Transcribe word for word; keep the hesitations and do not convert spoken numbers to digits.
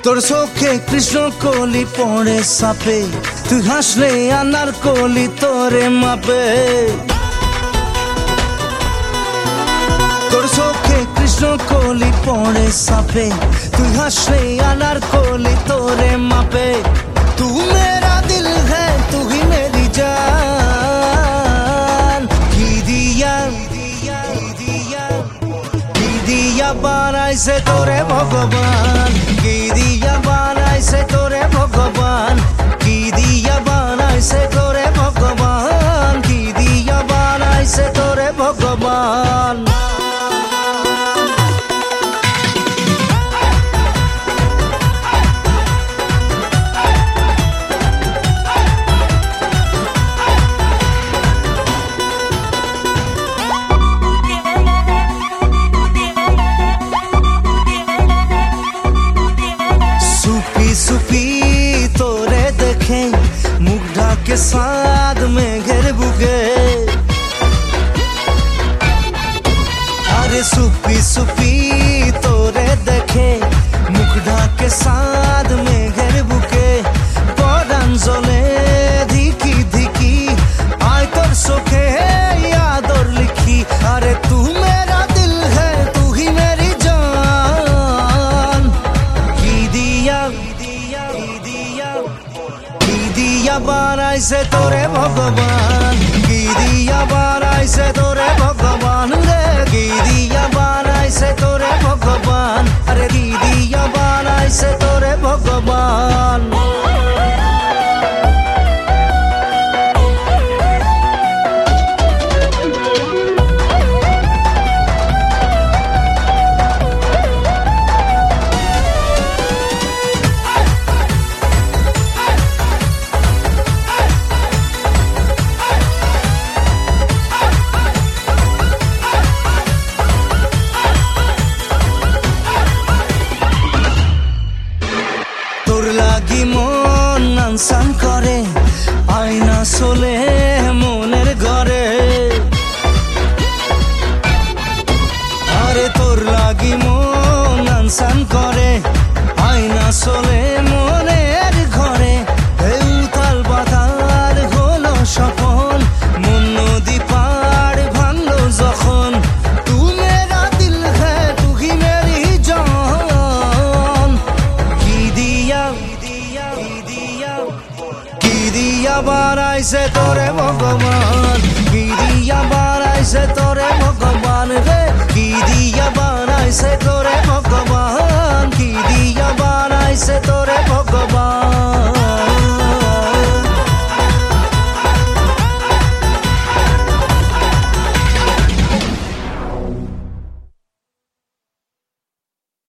তোর চোখে কৃষ্ণ কলি পড়ে সাপে, তুই হাসলে আনার কলি তোরে মাপে। তোর চোখে কৃষ্ণ কলি পড়ে সাপে, তুই হাসলে আনার কলি তোরে মাপে। তু মেরা দিল হ্যাঁ তু হি মেরি জান, কি দিয়া কি দিয়া বানাইছে তোরে ভগবান, কি দিয়া বানাইছে তোরে ভগবান, কি দিয়া বানাইছে তোরে ভগবান, কি দিয়া বানাইছে তোরে ভগবান। सुपी तोरे देखे मुख ढाके साद में घेर बुगे, अरे सुपी सुपी तोरे देखे मुख ढाके साद में घेर बुगे। परान जले धिकी धिकी आय तोर चोखे यादर लिखी, अरे तू मेरा दिल है तू ही मेरी जान, की दिया কি দিয়া বানাইছে তোরে ভগবান, কি দিয়া বানাইছে তোরে ভগবান রে, কি দিয়া বানাইছে তোরে ভগবান, আরে কি দিয়া বানাইছে তোরে ভগবান। তোর লাগি মন নানসান করে আয়না চলে মনের ঘরে, আরে তোর লাগি মন নানসান করে আয়না চলে মনের ঘরে। উতাল বাতাল হলো সফল মন নদী পাড় ভাঙলো যখন, তু মেরা দিল হ্যাঁ তু হি মেরি জান, কি দিয়া কি দিয়া বানাইছে তোরে ভগবান, কি দিয়া বানাইছে তোরে ভগবান রে, কি দিয়া বানাইছে তোরে